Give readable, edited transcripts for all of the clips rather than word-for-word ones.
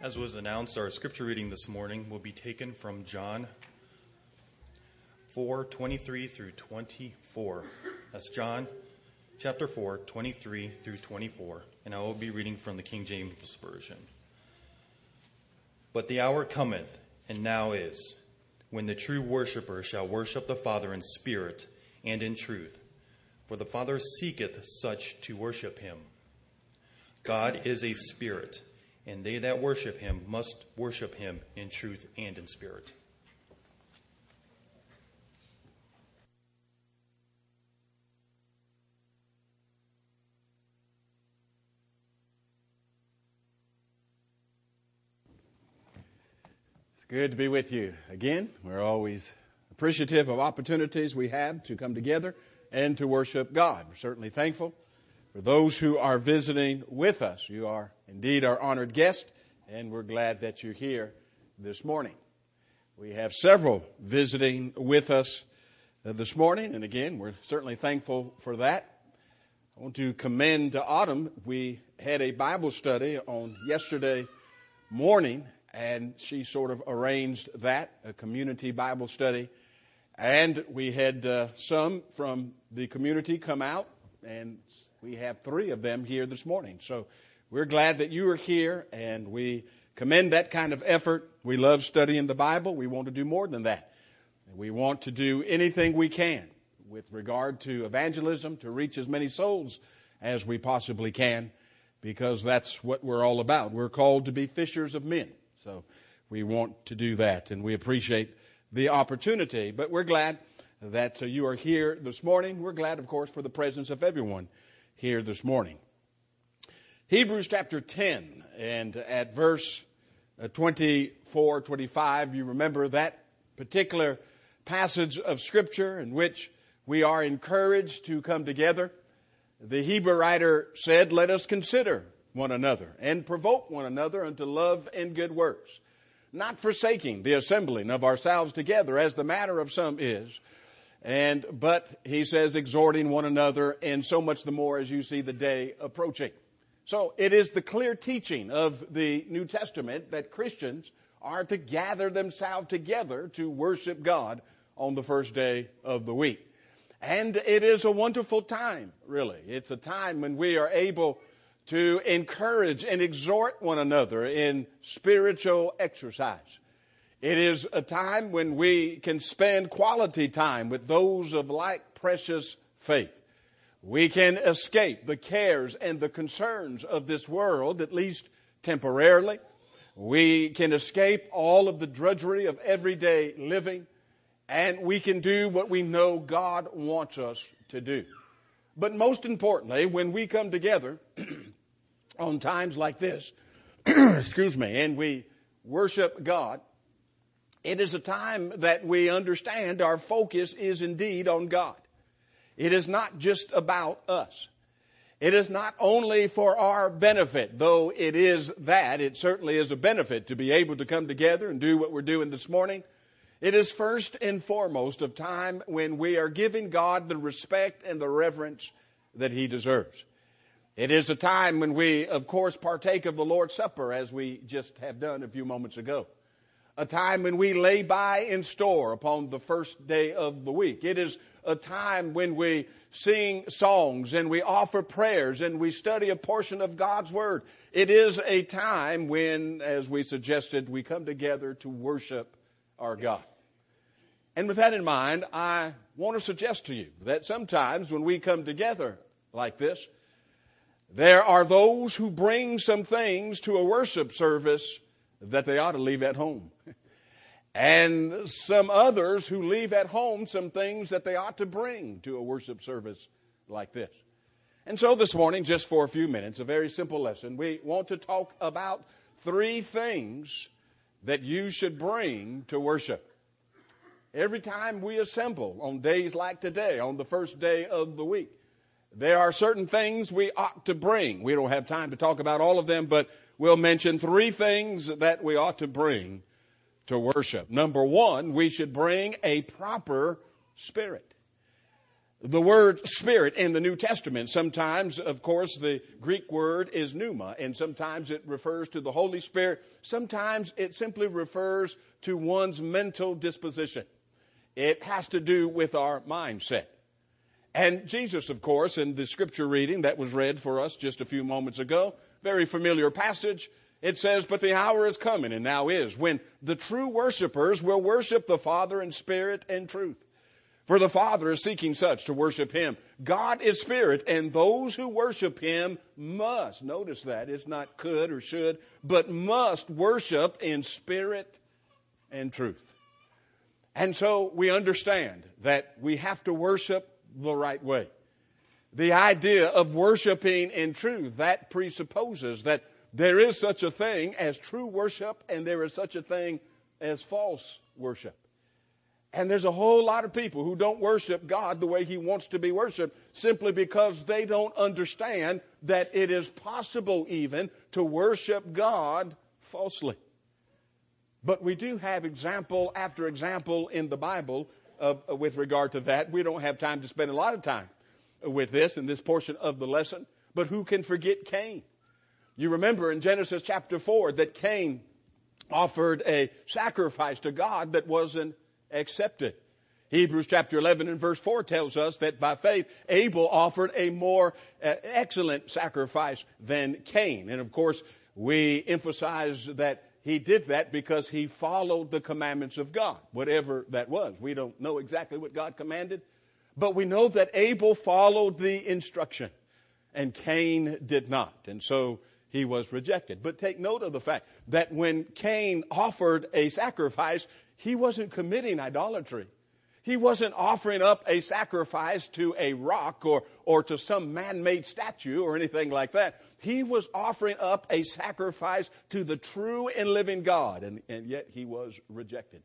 As was announced, our scripture reading this morning will be taken from John 4:23 through 24. That's John chapter 4, 23 through 24. And I will be reading from the King James Version. But the hour cometh, and now is, when the true worshiper shall worship the Father in spirit and in truth. For the Father seeketh such to worship him. God is a spirit, and they that worship him must worship him in truth and in spirit. It's good to be with you again. We're always appreciative of opportunities we have to come together and to worship God. We're certainly thankful for those who are visiting with us. You are indeed our honored guest, and we're glad that you're here this morning. We have several visiting with us this morning, and again, we're certainly thankful for that. I want to commend Autumn. We had a Bible study on yesterday morning, and she sort of arranged that, a community Bible study. And we had some from the community come out, and we have 3 of them here this morning. So we're glad that you are here, and we commend that kind of effort. We love studying the Bible. We want to do more than that. We want to do anything we can with regard to evangelism, to reach as many souls as we possibly can, because that's what we're all about. We're called to be fishers of men. So we want to do that, and we appreciate the opportunity. But we're glad that you are here this morning. We're glad, of course, for the presence of everyone here this morning. Hebrews chapter 10, and at verse 24, 25, you remember that particular passage of Scripture in which we are encouraged to come together. The Hebrew writer said, "Let us consider one another and provoke one another unto love and good works, not forsaking the assembling of ourselves together, as the manner of some is, but he says, exhorting one another, and so much the more as you see the day approaching." So it is the clear teaching of the New Testament that Christians are to gather themselves together to worship God on the first day of the week. And it is a wonderful time, really. It's a time when we are able to encourage and exhort one another in spiritual exercise. It is a time when we can spend quality time with those of like precious faith. We can escape the cares and the concerns of this world, at least temporarily. We can escape all of the drudgery of everyday living, and we can do what we know God wants us to do. But most importantly, when we come together on times like this, and we worship God, it is a time that we understand our focus is indeed on God. It is not just about us. It is not only for our benefit, though it is that. It certainly is a benefit to be able to come together and do what we're doing this morning. It is first and foremost a time when we are giving God the respect and the reverence that He deserves. It is a time when we, of course, partake of the Lord's Supper, as we just have done a few moments ago. A time when we lay by in store upon the first day of the week. It is a time when we sing songs and we offer prayers and we study a portion of God's Word. It is a time when, as we suggested, we come together to worship our God. And with that in mind, I want to suggest to you that sometimes when we come together like this, there are those who bring some things to a worship service that they ought to leave at home. And some others who leave at home some things that they ought to bring to a worship service like this. And so this morning, just for a few minutes, a very simple lesson, we want to talk about 3 things that you should bring to worship. Every time we assemble on days like today, on the first day of the week, there are certain things we ought to bring. We don't have time to talk about all of them, but we'll mention 3 things that we ought to bring to worship. Number 1, we should bring a proper spirit. The word spirit in the New Testament, sometimes, of course, the Greek word is pneuma, and sometimes it refers to the Holy Spirit. Sometimes it simply refers to one's mental disposition. It has to do with our mindset. And Jesus, of course, in the scripture reading that was read for us just a few moments ago, very familiar passage, it says, "But the hour is coming, and now is, when the true worshipers will worship the Father in spirit and truth. For the Father is seeking such to worship Him. God is spirit, and those who worship Him must," notice that, it's not could or should, but must worship in spirit and truth. And so we understand that we have to worship the right way. The idea of worshiping in truth, that presupposes that there is such a thing as true worship, and there is such a thing as false worship. And there's a whole lot of people who don't worship God the way He wants to be worshiped simply because they don't understand that it is possible even to worship God falsely. But we do have example after example in the Bible with regard to that. We don't have time to spend a lot of time with this in this portion of the lesson. But who can forget Cain? You remember in Genesis chapter 4 that Cain offered a sacrifice to God that wasn't accepted. Hebrews chapter 11 and verse 4 tells us that by faith Abel offered a more excellent sacrifice than Cain. And of course we emphasize that he did that because he followed the commandments of God, whatever that was. We don't know exactly what God commanded, but we know that Abel followed the instruction and Cain did not. And so he was rejected. But take note of the fact that when Cain offered a sacrifice, he wasn't committing idolatry. He wasn't offering up a sacrifice to a rock or to some man-made statue or anything like that. He was offering up a sacrifice to the true and living God, and yet he was rejected.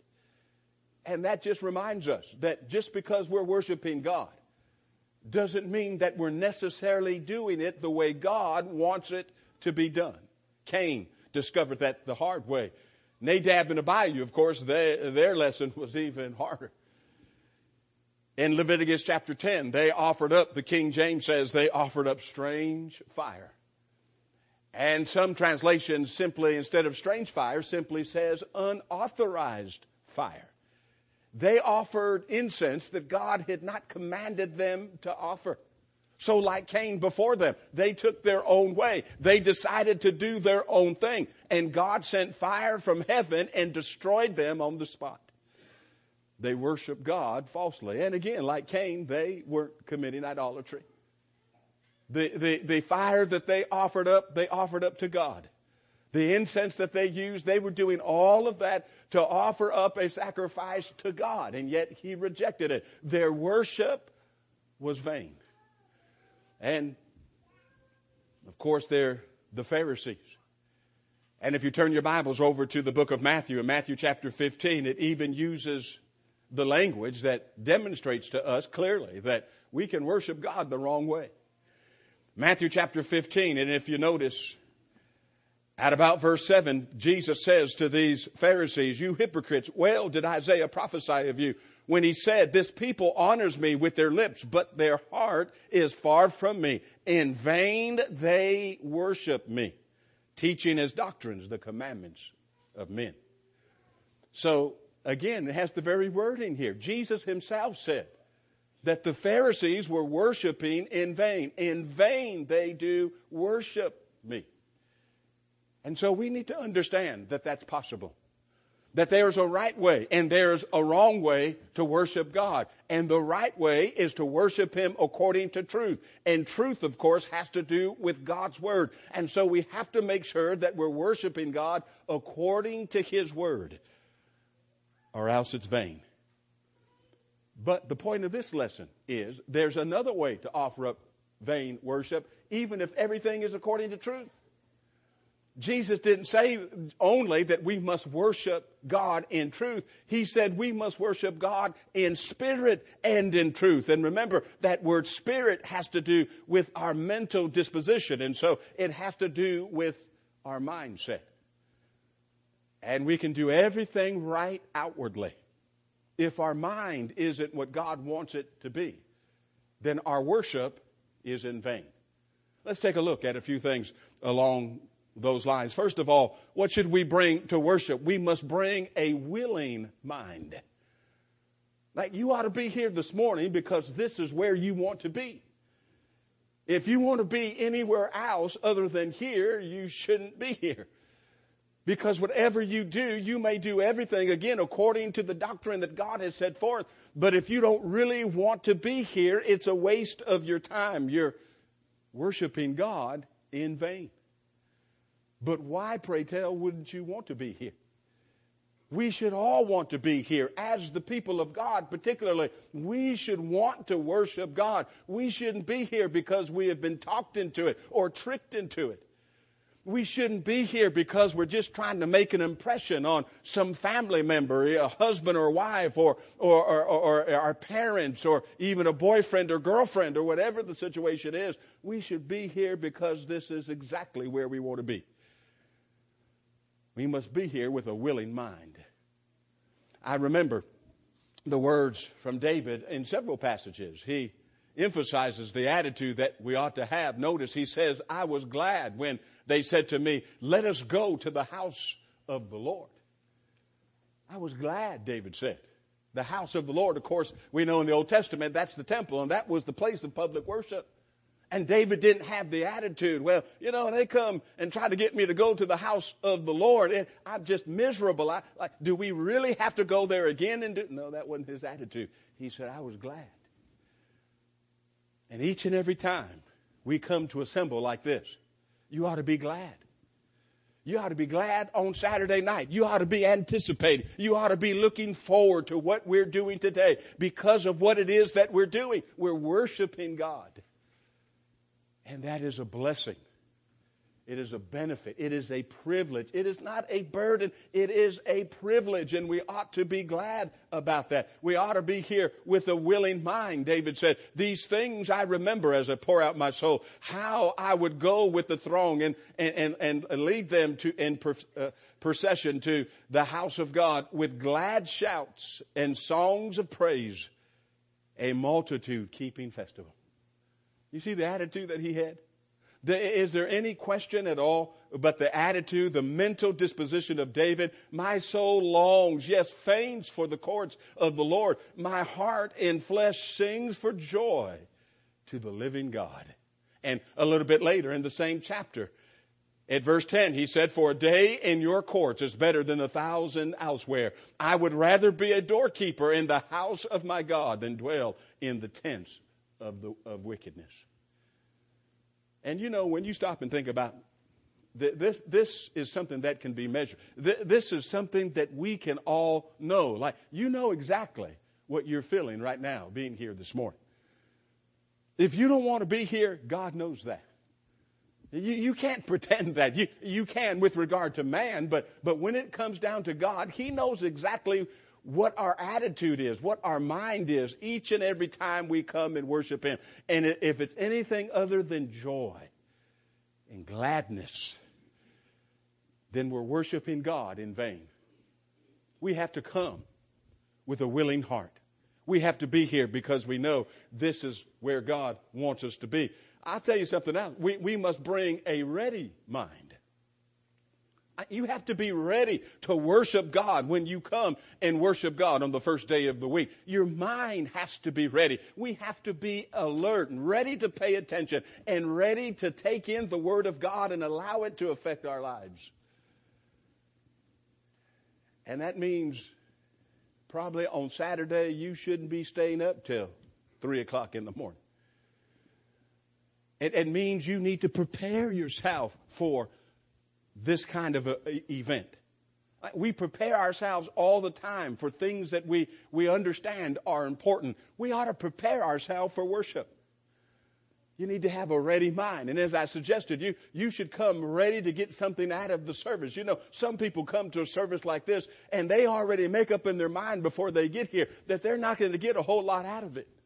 And that just reminds us that just because we're worshiping God doesn't mean that we're necessarily doing it the way God wants it to be done. Cain discovered that the hard way. Nadab and Abihu, of course, their lesson was even harder. In Leviticus chapter 10, they offered up, the King James says, they offered up strange fire. And some translations simply, instead of strange fire, simply says unauthorized fire. They offered incense that God had not commanded them to offer. So like Cain before them, they took their own way. They decided to do their own thing. And God sent fire from heaven and destroyed them on the spot. They worshiped God falsely. And again, like Cain, they weren't committing idolatry. The fire that they offered up to God. The incense that they used, they were doing all of that to offer up a sacrifice to God. And yet He rejected it. Their worship was vain. And, of course, they're the Pharisees. And if you turn your Bibles over to the book of Matthew, in Matthew chapter 15, it even uses the language that demonstrates to us clearly that we can worship God the wrong way. Matthew chapter 15, and if you notice, at about verse 7, Jesus says to these Pharisees, "You hypocrites, well did Isaiah prophesy of you when he said, 'This people honors me with their lips, but their heart is far from me. In vain they worship me, teaching as doctrines the commandments of men.'" So, again, it has the very wording here. Jesus Himself said that the Pharisees were worshiping in vain. In vain they do worship me. And so we need to understand that that's possible. That there's a right way and there's a wrong way to worship God. And the right way is to worship Him according to truth. And truth, of course, has to do with God's Word. And so we have to make sure that we're worshiping God according to His Word, or else it's vain. But the point of this lesson is there's another way to offer up vain worship, even if everything is according to truth. Jesus didn't say only that we must worship God in truth. He said we must worship God in spirit and in truth. And remember, that word spirit has to do with our mental disposition. And so it has to do with our mindset. And we can do everything right outwardly. If our mind isn't what God wants it to be, then our worship is in vain. Let's take a look at a few things along those lines. First of all, what should we bring to worship? We must bring a willing mind. Like, you ought to be here this morning because this is where you want to be. If you want to be anywhere else other than here, you shouldn't be here. Because whatever you do, you may do everything, again, according to the doctrine that God has set forth. But if you don't really want to be here, it's a waste of your time. You're worshiping God in vain. But why, pray tell, wouldn't you want to be here? We should all want to be here. As the people of God, particularly, we should want to worship God. We shouldn't be here because we have been talked into it or tricked into it. We shouldn't be here because we're just trying to make an impression on some family member, a husband or wife, or our parents, or even a boyfriend or girlfriend, or whatever the situation is. We should be here because this is exactly where we want to be. We must be here with a willing mind. I remember the words from David in several passages. He emphasizes the attitude that we ought to have. Notice he says, I was glad when they said to me, let us go to the house of the Lord. I was glad, David said. The house of the Lord, of course, we know in the Old Testament, that's the temple, and that was the place of public worship. And David didn't have the attitude, well, they come and try to get me to go to the house of the Lord, and I'm just miserable. Do we really have to go there again? No, that wasn't his attitude. He said, I was glad. And each and every time we come to assemble like this, you ought to be glad. You ought to be glad on Saturday night. You ought to be anticipating. You ought to be looking forward to what we're doing today because of what it is that we're doing. We're worshiping God. And that is a blessing. It is a benefit. It is a privilege. It is not a burden. It is a privilege, and we ought to be glad about that. We ought to be here with a willing mind. David said, these things I remember as I pour out my soul, how I would go with the throng and lead them in procession to the house of God with glad shouts and songs of praise, a multitude keeping festival. You see the attitude that he had? Is there any question at all about the attitude, the mental disposition of David? My soul longs, yes, faints for the courts of the Lord. My heart and flesh sings for joy to the living God. And a little bit later in the same chapter, at verse 10, he said, for a day in your courts is better than 1,000 elsewhere. I would rather be a doorkeeper in the house of my God than dwell in the tents of wickedness. And when you stop and think about this is something that can be measured. This is something that we can all know. Like, you know exactly what you're feeling right now being here this morning. If you don't want to be here, God knows that. You can't pretend that. You can with regard to man, but when it comes down to God, He knows exactly what our attitude is, what our mind is, each and every time we come and worship Him. And if it's anything other than joy and gladness, then we're worshiping God in vain. We have to come with a willing heart. We have to be here because we know this is where God wants us to be. I'll tell you something else. We must bring a ready mind. You have to be ready to worship God when you come and worship God on the first day of the week. Your mind has to be ready. We have to be alert and ready to pay attention and ready to take in the Word of God and allow it to affect our lives. And that means probably on Saturday you shouldn't be staying up till 3 o'clock in the morning. It means you need to prepare yourself for this kind of event. We prepare ourselves all the time for things that we understand are important. We ought to prepare ourselves for worship. You need to have a ready mind. And as I suggested, you should come ready to get something out of the service. Some people come to a service like this and they already make up in their mind before they get here that they're not going to get a whole lot out of it.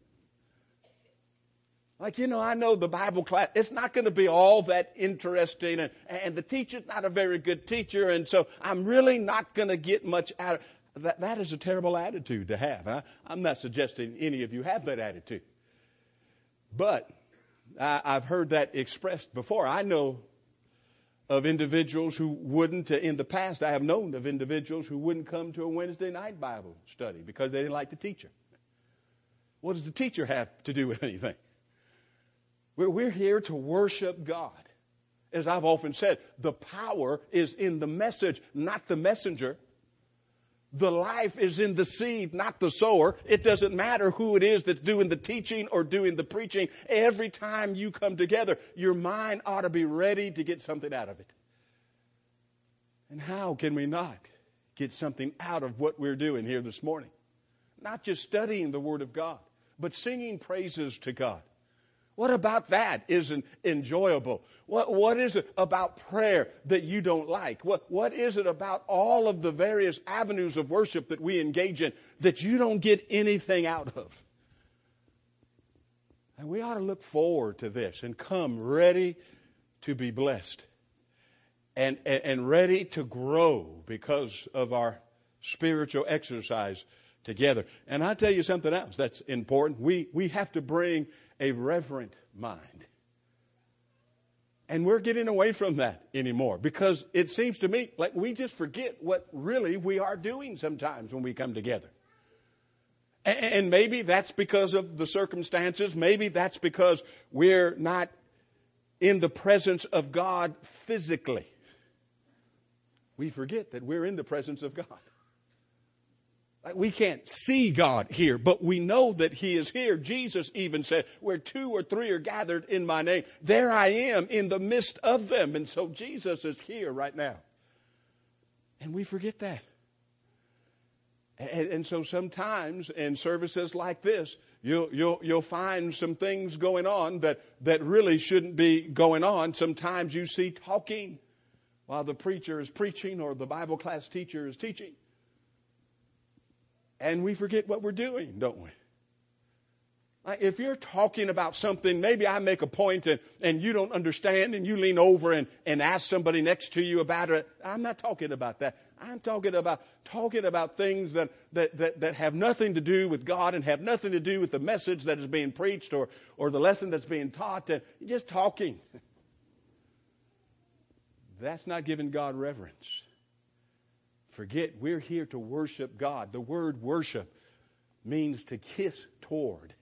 Like, I know the Bible class, it's not going to be all that interesting, and the teacher's not a very good teacher, and so I'm really not going to get much out of it. That is a terrible attitude to have. I'm not suggesting any of you have that attitude. But I've heard that expressed before. I know of individuals who wouldn't, in the past, I have known of individuals who wouldn't come to a Wednesday night Bible study because they didn't like the teacher. What does the teacher have to do with anything? We're here to worship God. As I've often said, the power is in the message, not the messenger. The life is in the seed, not the sower. It doesn't matter who it is that's doing the teaching or doing the preaching. Every time you come together, your mind ought to be ready to get something out of it. And how can we not get something out of what we're doing here this morning? Not just studying the Word of God, but singing praises to God. What about that isn't enjoyable? What is it about prayer that you don't like? What is it about all of the various avenues of worship that we engage in that you don't get anything out of? And we ought to look forward to this and come ready to be blessed and ready to grow because of our spiritual exercise together. And I'll tell you something else that's important. We have to bring a reverent mind. And we're getting away from that anymore because it seems to me like we just forget what really we are doing sometimes when we come together. And maybe that's because of the circumstances. Maybe that's because we're not in the presence of God physically. We forget that we're in the presence of God. We can't see God here, but we know that He is here. Jesus even said, where 2 or 3 are gathered in my name, there I am in the midst of them. And so Jesus is here right now. And we forget that. And so sometimes in services like this, you'll find some things going on that really shouldn't be going on. Sometimes you see talking while the preacher is preaching or the Bible class teacher is teaching. And we forget what we're doing, don't we? Like if you're talking about something, maybe I make a point and you don't understand and you lean over and ask somebody next to you about it. I'm not talking about that. I'm talking about things that have nothing to do with God and have nothing to do with the message that is being preached or the lesson that's being taught. You're just talking. That's not giving God reverence. Forget, we're here to worship God. The word worship means to kiss toward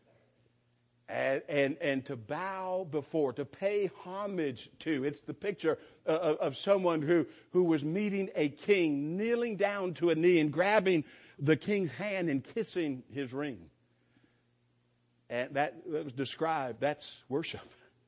and to bow before, to pay homage to. It's the picture of someone who was meeting a king, kneeling down to a knee and grabbing the king's hand and kissing his ring. And that was described, that's worship.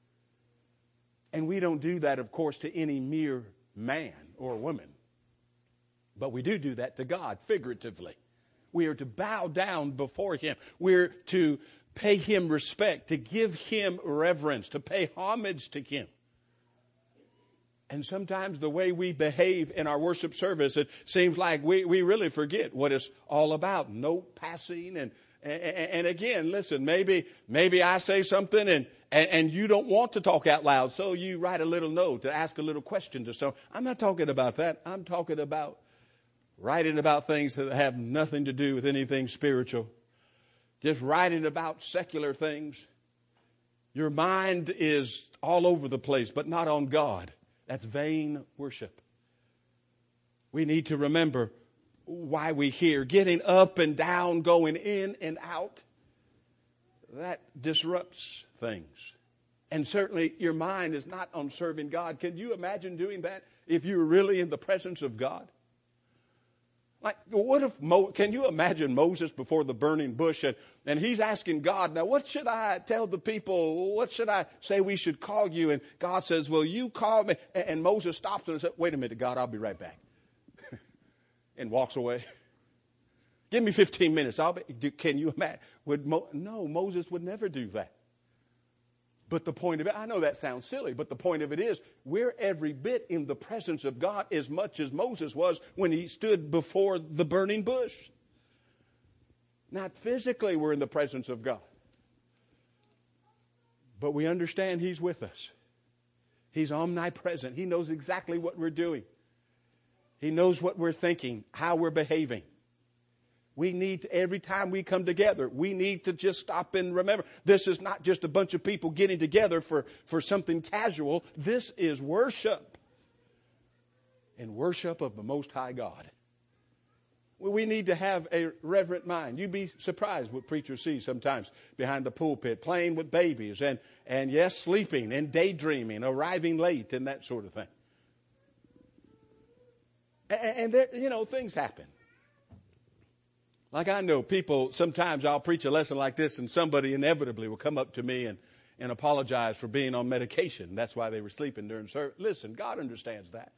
And we don't do that, of course, to any mere man or woman. But we do that to God figuratively. We are to bow down before Him. We're to pay Him respect, to give Him reverence, to pay homage to Him. And sometimes the way we behave in our worship service, it seems like we really forget what it's all about. Note passing and again, listen, maybe I say something and you don't want to talk out loud, so you write a little note to ask a little question to someone. I'm not talking about that. I'm talking about writing about things that have nothing to do with anything spiritual. Just writing about secular things. Your mind is all over the place, but not on God. That's vain worship. We need to remember why we hear. Getting up and down, going in and out, that disrupts things. And certainly your mind is not on serving God. Can you imagine doing that if you were really in the presence of God? Like, what if can you imagine Moses before the burning bush and he's asking God, now what should I tell the people? What should I say we should call you? And God says, well, you call me. And Moses stops and says, wait a minute, God, I'll be right back. And walks away. Give me 15 minutes. Can you imagine? No, Moses would never do that. But the point of it, I know that sounds silly, but the point of it is, we're every bit in the presence of God as much as Moses was when he stood before the burning bush. Not physically we're in the presence of God. But we understand He's with us. He's omnipresent. He knows exactly what we're doing. He knows what we're thinking, how we're behaving. We need to, every time we come together, we need to just stop and remember. This is not just a bunch of people getting together for something casual. This is worship. And worship of the Most High God. We need to have a reverent mind. You'd be surprised what preachers see sometimes behind the pulpit, playing with babies and yes, sleeping and daydreaming, arriving late and that sort of thing. And there, things happen. Like I know people, sometimes I'll preach a lesson like this and somebody inevitably will come up to me and apologize for being on medication. That's why they were sleeping during service. Listen, God understands that.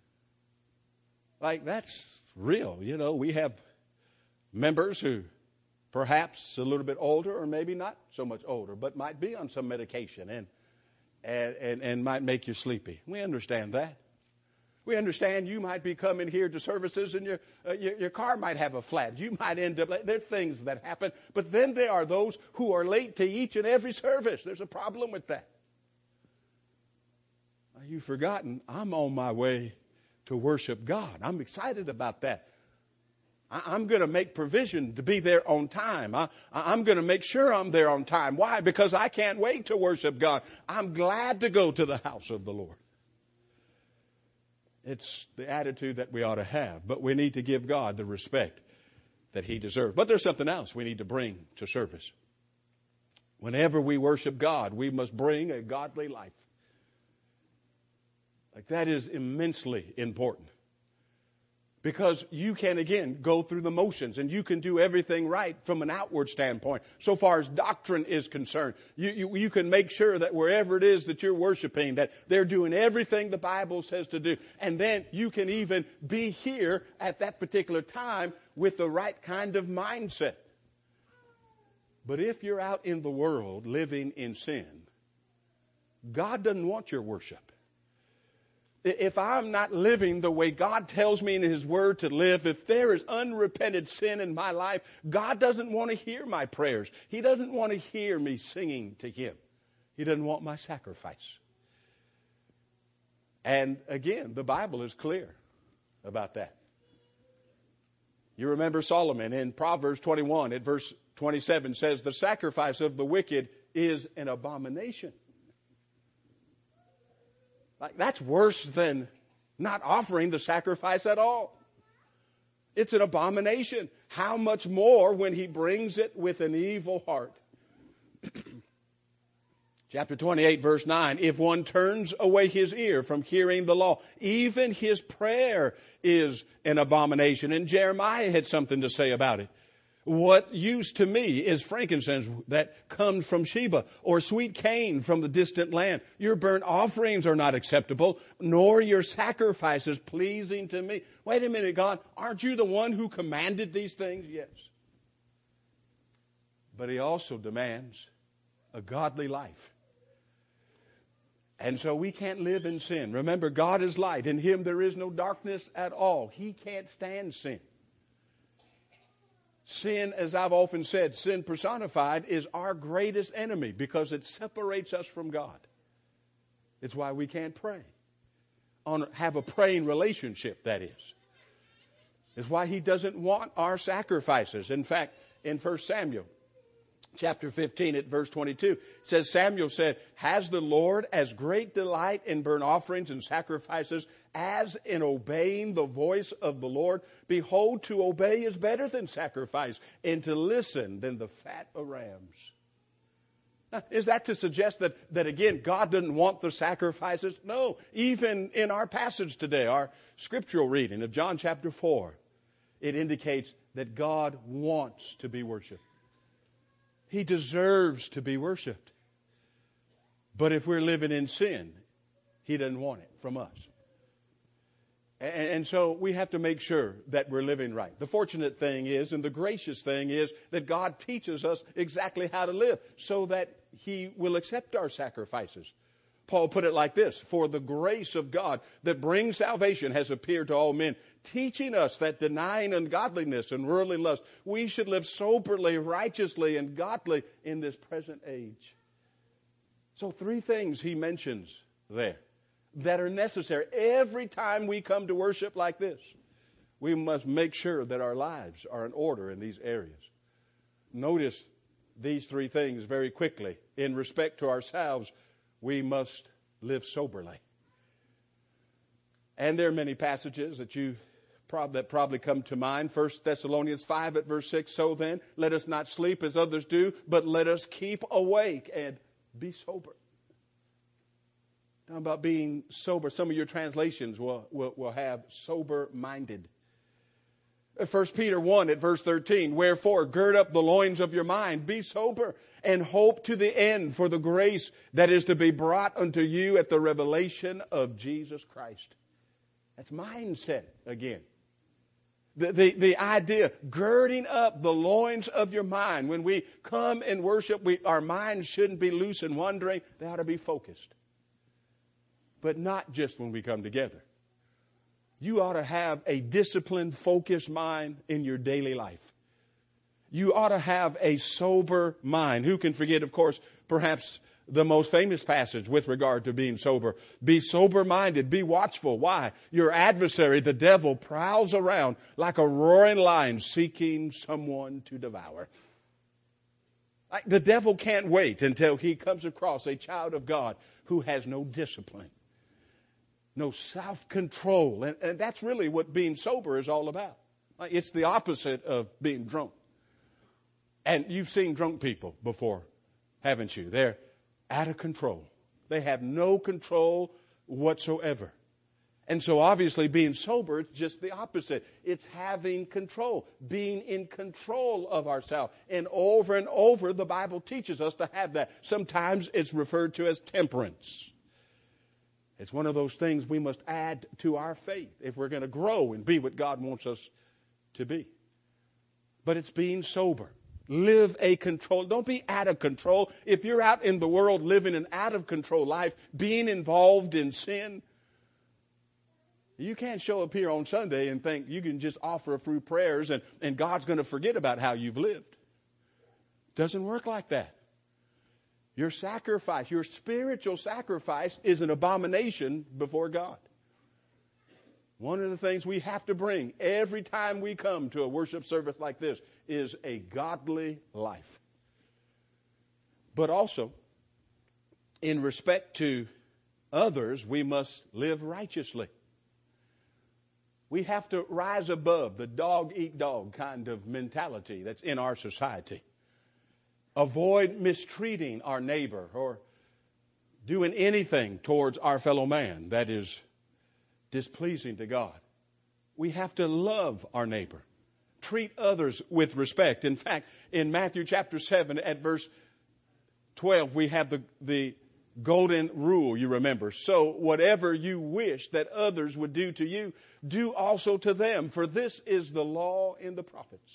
Like, that's real. We have members who perhaps a little bit older or maybe not so much older, but might be on some medication and might make you sleepy. We understand that. We understand you might be coming here to services and your car might have a flat. You might end up late. There are things that happen. But then there are those who are late to each and every service. There's a problem with that. You've forgotten, I'm on my way to worship God. I'm excited about that. I'm going to make provision to be there on time. I'm going to make sure I'm there on time. Why? Because I can't wait to worship God. I'm glad to go to the house of the Lord. It's the attitude that we ought to have. But we need to give God the respect that He deserves. But there's something else we need to bring to service. Whenever we worship God, we must bring a godly life. Like, that is immensely important. Because you can, again, go through the motions and you can do everything right from an outward standpoint. So far as doctrine is concerned, you can make sure that wherever it is that you're worshiping, that they're doing everything the Bible says to do. And then you can even be here at that particular time with the right kind of mindset. But if you're out in the world living in sin, God doesn't want your worship. If I'm not living the way God tells me in His Word to live, if there is unrepented sin in my life, God doesn't want to hear my prayers. He doesn't want to hear me singing to Him. He doesn't want my sacrifice. And again, the Bible is clear about that. You remember Solomon in Proverbs 21 at verse 27 says, the sacrifice of the wicked is an abomination. Like, that's worse than not offering the sacrifice at all. It's an abomination. How much more when he brings it with an evil heart? Chapter 28, verse 9. If one turns away his ear from hearing the law, even his prayer is an abomination. And Jeremiah had something to say about it. What use to me is frankincense that comes from Sheba, or sweet cane from the distant land. Your burnt offerings are not acceptable, nor your sacrifices pleasing to me. Wait a minute, God, aren't you the one who commanded these things? Yes. But He also demands a godly life. And so we can't live in sin. Remember, God is light. In Him there is no darkness at all. He can't stand sin. Sin, as I've often said, sin personified is our greatest enemy because it separates us from God. It's why we can't pray. Have a praying relationship, that is. It's why He doesn't want our sacrifices. In fact, in 1 Samuel chapter 15 at verse 22, it says, Samuel said, has the Lord as great delight in burnt offerings and sacrifices as in obeying the voice of the Lord? Behold, to obey is better than sacrifice, and to listen than the fat of rams. Now, is that to suggest that again, God doesn't want the sacrifices? No. Even in our passage today, our scriptural reading of John chapter 4, it indicates that God wants to be worshiped. He deserves to be worshiped. But if we're living in sin, He doesn't want it from us. And so we have to make sure that we're living right. The fortunate thing is, and the gracious thing is, that God teaches us exactly how to live so that He will accept our sacrifices. Paul put it like this, for the grace of God that brings salvation has appeared to all men, teaching us that denying ungodliness and worldly lust, we should live soberly, righteously, and godly in this present age. So 3 things he mentions there that are necessary every time we come to worship like this. We must make sure that our lives are in order in these areas. Notice these three things very quickly. In respect to ourselves, we must live soberly. And there are many passages that probably come to mind. 1 Thessalonians 5 at verse 6. So then, let us not sleep as others do, but let us keep awake and be sober. Talking about being sober. Some of your translations will have sober-minded. 1 Peter 1 at verse 13. Wherefore, gird up the loins of your mind, be sober, and hope to the end for the grace that is to be brought unto you at the revelation of Jesus Christ. That's mindset again. The idea, girding up the loins of your mind. When we come and worship, our minds shouldn't be loose and wandering. They ought to be focused. But not just when we come together. You ought to have a disciplined, focused mind in your daily life. You ought to have a sober mind. Who can forget, of course, perhaps the most famous passage with regard to being sober. Be sober-minded. Be watchful. Why? Your adversary, the devil, prowls around like a roaring lion seeking someone to devour. The devil can't wait until he comes across a child of God who has no discipline, no self-control. And that's really what being sober is all about. It's the opposite of being drunk. And you've seen drunk people before, haven't you? They're out of control. They have no control whatsoever. And so obviously being sober is just the opposite. It's having control, being in control of ourselves. And over the Bible teaches us to have that. Sometimes it's referred to as temperance. It's one of those things we must add to our faith if we're going to grow and be what God wants us to be. But it's being sober. Live a control. Don't be out of control. If you're out in the world living an out of control life, being involved in sin, you can't show up here on Sunday and think you can just offer a few prayers and God's going to forget about how you've lived. Doesn't work like that. Your sacrifice, your spiritual sacrifice is an abomination before God. One of the things we have to bring every time we come to a worship service like this is a godly life. But also, in respect to others, we must live righteously. We have to rise above the dog-eat-dog kind of mentality that's in our society. Avoid mistreating our neighbor or doing anything towards our fellow man that is displeasing to God. We have to love our neighbor. Treat others with respect. In fact, in Matthew chapter 7 at verse 12, we have the golden rule, you remember. So whatever you wish that others would do to you, do also to them. For this is the law and the prophets.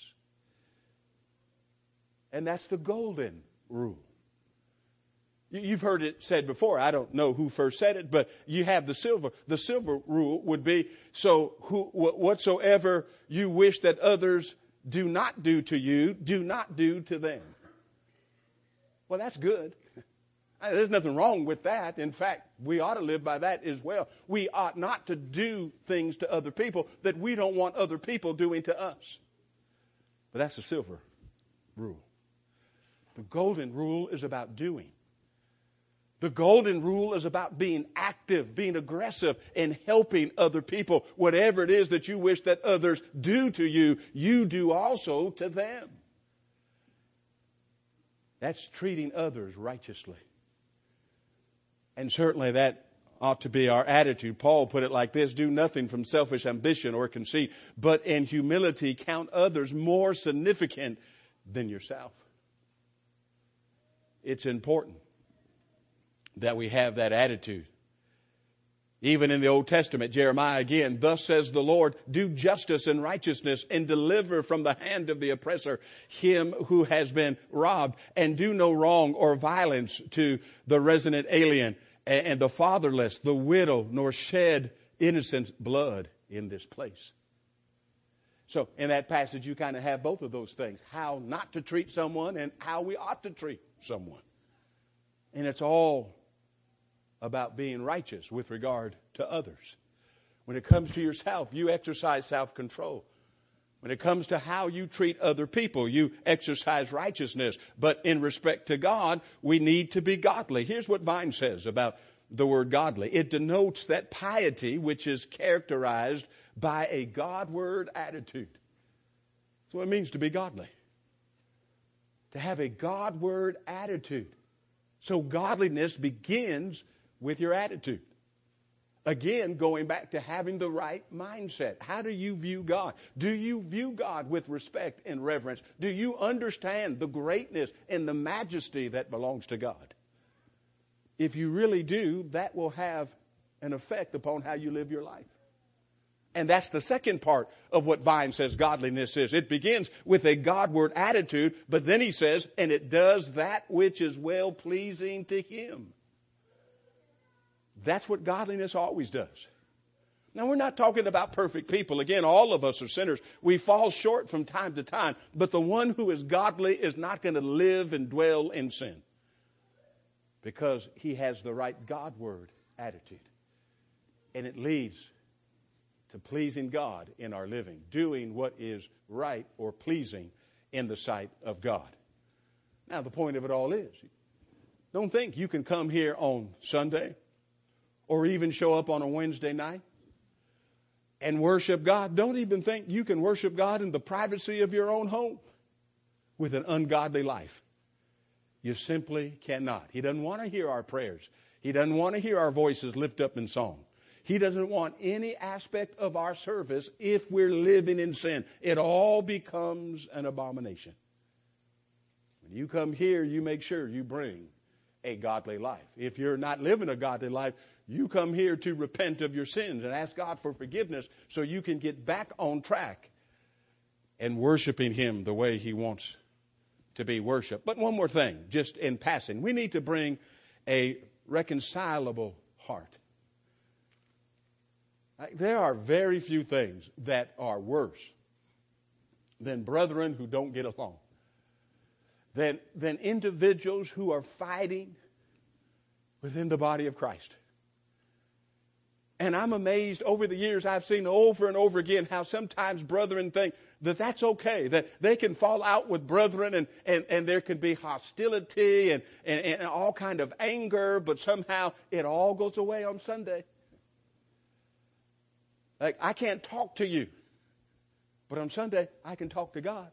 And that's the golden rule. You've heard it said before. I don't know who first said it, but you have the silver. The silver rule would be, so whatsoever you wish that others do not do to you, do not do to them. Well, that's good. There's nothing wrong with that. In fact, we ought to live by that as well. We ought not to do things to other people that we don't want other people doing to us. But that's the silver rule. The golden rule is about doing. The golden rule is about being active, being aggressive, and helping other people. Whatever it is that you wish that others do to you, you do also to them. That's treating others righteously. And certainly that ought to be our attitude. Paul put it like this: do nothing from selfish ambition or conceit, but in humility count others more significant than yourself. It's important that we have that attitude. Even in the Old Testament, Jeremiah again, thus says the Lord, do justice and righteousness and deliver from the hand of the oppressor him who has been robbed, and do no wrong or violence to the resident alien and the fatherless, the widow, nor shed innocent blood in this place. So in that passage, you kind of have both of those things: how not to treat someone and how we ought to treat someone. And it's all about being righteous with regard to others. When it comes to yourself, you exercise self-control. When it comes to how you treat other people, you exercise righteousness. But in respect to God, we need to be godly. Here's what Vine says about the word godly. It denotes that piety which is characterized by a Godward attitude. That's what it means to be godly. To have a Godward attitude. So godliness begins with your attitude. Again, going back to having the right mindset. How do you view God? Do you view God with respect and reverence? Do you understand the greatness and the majesty that belongs to God? If you really do, that will have an effect upon how you live your life. And that's the second part of what Vine says godliness is. It begins with a Godward attitude, but then he says, and it does that which is well-pleasing to Him. That's what godliness always does. Now, we're not talking about perfect people. Again, all of us are sinners. We fall short from time to time. But the one who is godly is not going to live and dwell in sin. Because he has the right Godward attitude. And it leads to pleasing God in our living. Doing what is right or pleasing in the sight of God. Now, the point of it all is, don't think you can come here on Sunday or even show up on a Wednesday night and worship God. Don't even think you can worship God in the privacy of your own home with an ungodly life. You simply cannot. He doesn't want to hear our prayers. He doesn't want to hear our voices lift up in song. He doesn't want any aspect of our service if we're living in sin. It all becomes an abomination. When you come here, you make sure you bring a godly life. If you're not living a godly life, you come here to repent of your sins and ask God for forgiveness so you can get back on track and worshiping Him the way He wants to be worshiped. But one more thing, just in passing. We need to bring a reconcilable heart. There are very few things that are worse than brethren who don't get along, than individuals who are fighting within the body of Christ. And I'm amazed over the years I've seen over and over again how sometimes brethren think that that's okay, that they can fall out with brethren and there can be hostility and all kind of anger, but somehow it all goes away on Sunday. Like, I can't talk to you, but on Sunday I can talk to God.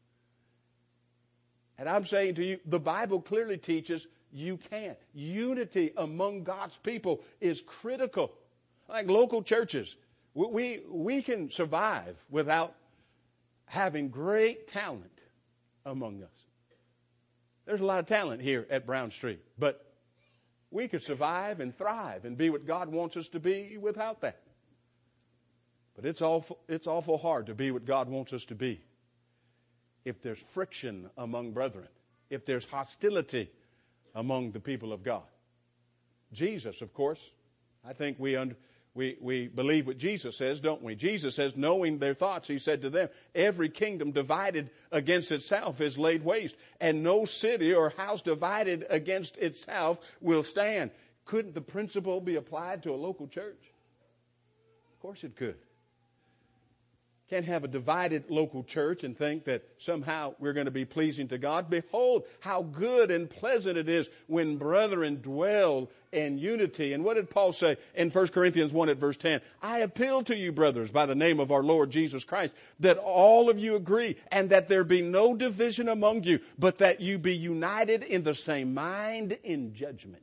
And I'm saying to you, the Bible clearly teaches you can't. Unity among God's people is critical. Like local churches, we can survive without having great talent among us. There's a lot of talent here at Brown Street, but we could survive and thrive and be what God wants us to be without that. But it's awful hard to be what God wants us to be if there's friction among brethren, if there's hostility among the people of God. Jesus, of course, I think we believe what Jesus says, don't we? Jesus says, knowing their thoughts, He said to them, every kingdom divided against itself is laid waste, and no city or house divided against itself will stand. Couldn't the principle be applied to a local church? Of course it could. Can't have a divided local church and think that somehow we're going to be pleasing to God. Behold, how good and pleasant it is when brethren dwell in unity. And what did Paul say in 1 Corinthians 1 at verse 10? I appeal to you, brothers, by the name of our Lord Jesus Christ, that all of you agree and that there be no division among you, but that you be united in the same mind in judgment.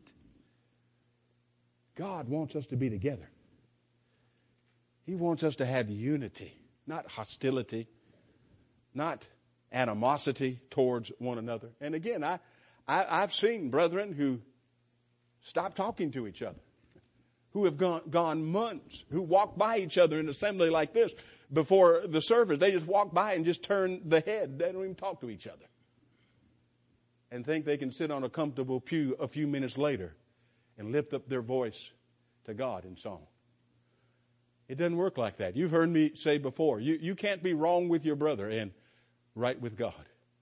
God wants us to be together. He wants us to have unity. Not hostility, not animosity towards one another. And again, I've seen brethren who stop talking to each other, who have gone months, who walk by each other in an assembly like this before the service. They just walk by and just turn the head. They don't even talk to each other. And think they can sit on a comfortable pew a few minutes later and lift up their voice to God in song. It doesn't work like that. You've heard me say before, you can't be wrong with your brother and right with God.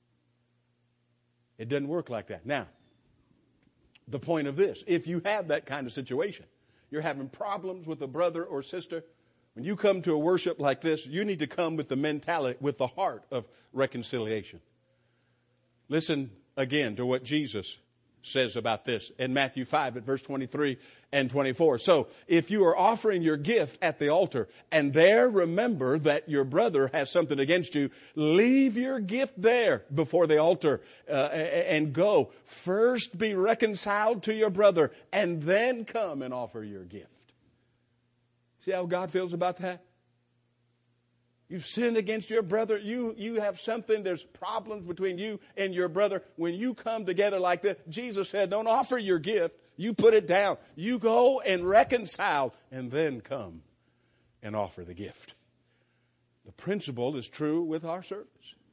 It doesn't work like that. Now, the point of this, if you have that kind of situation, you're having problems with a brother or sister, When you come to a worship like this, you need to come with the mentality, with the heart of reconciliation. Listen again to what Jesus says about this in Matthew 5 at verse 23 and 24. So, if you are offering your gift at the altar and there remember that your brother has something against you, leave your gift there before the altar and go. First be reconciled to your brother and then come and offer your gift. See how God feels about that? You've sinned against your brother. You have something. There's problems between you and your brother. When you come together like this, Jesus said, don't offer your gift. You put it down. You go and reconcile and then come and offer the gift. The principle is true with our service.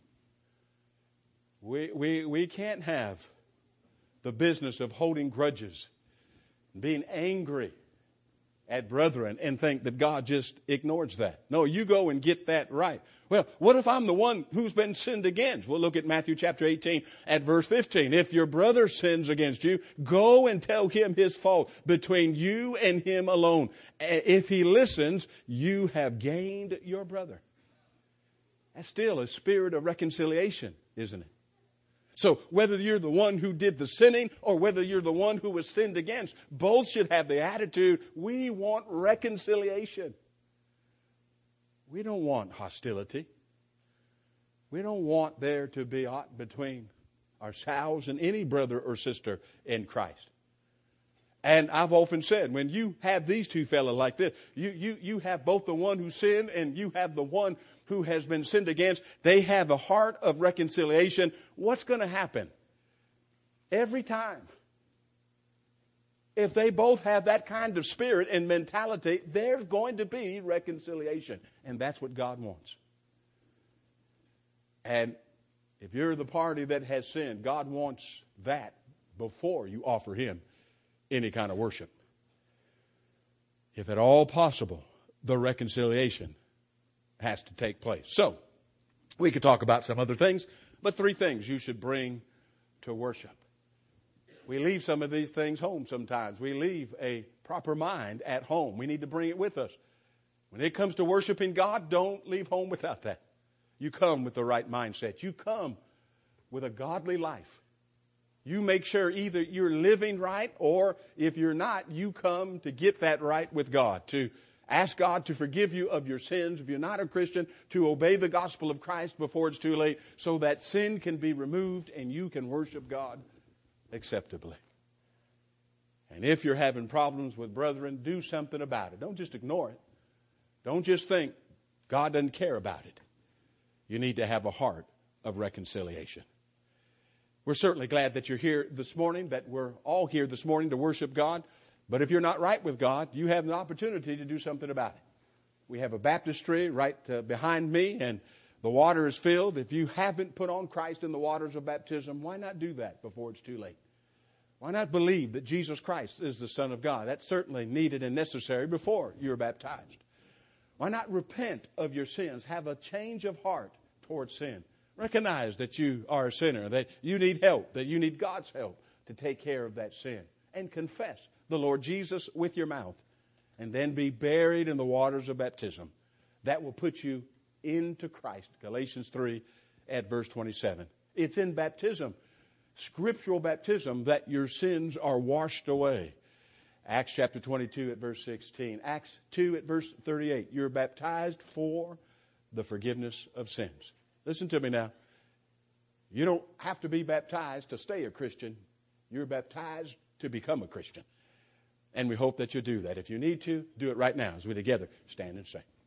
We can't have the business of holding grudges, being angry at brethren and think that God just ignores that. No, you go and get that right. Well, what if I'm the one who's been sinned against? We'll look at Matthew chapter 18 at verse 15. If your brother sins against you, go and tell him his fault between you and him alone. If he listens, you have gained your brother. That's still a spirit of reconciliation, isn't it? So whether you're the one who did the sinning or whether you're the one who was sinned against, both should have the attitude, we want reconciliation. We don't want hostility. We don't want there to be aught between ourselves and any brother or sister in Christ. And I've often said, when you have these two fellows like this, you have both the one who sinned and you have the one who has been sinned against. They have a heart of reconciliation. What's going to happen? Every time, if they both have that kind of spirit and mentality, there's going to be reconciliation. And that's what God wants. And if you're the party that has sinned, God wants that before you offer Him any kind of worship. If at all possible, the reconciliation has to take place. So, we could talk about some other things, but 3 things you should bring to worship. We leave some of these things home sometimes. We leave a proper mind at home. We need to bring it with us. When it comes to worshiping God, don't leave home without that. You come with the right mindset. You come with a godly life. You make sure either you're living right, or if you're not, you come to get that right with God, to ask God to forgive you of your sins. If you're not a Christian, to obey the gospel of Christ before it's too late, so that sin can be removed and you can worship God acceptably. And if you're having problems with brethren, do something about it. Don't just ignore it. Don't just think God doesn't care about it. You need to have a heart of reconciliation. We're certainly glad that you're here this morning, that we're all here this morning to worship God. But if you're not right with God, you have an opportunity to do something about it. We have a baptistry right behind me, and the water is filled. If you haven't put on Christ in the waters of baptism, why not do that before it's too late? Why not believe that Jesus Christ is the Son of God? That's certainly needed and necessary before you're baptized. Why not repent of your sins? Have a change of heart towards sin. Recognize that you are a sinner, that you need help, that you need God's help to take care of that sin. And confess the Lord Jesus with your mouth. And then be buried in the waters of baptism. That will put you into Christ. Galatians 3 at verse 27. It's in baptism, scriptural baptism, that your sins are washed away. Acts chapter 22 at verse 16. Acts 2 at verse 38. You're baptized for the forgiveness of sins. Listen to me now. You don't have to be baptized to stay a Christian. You're baptized to become a Christian. And we hope that you'll do that. If you need to, do it right now as we together stand and sing.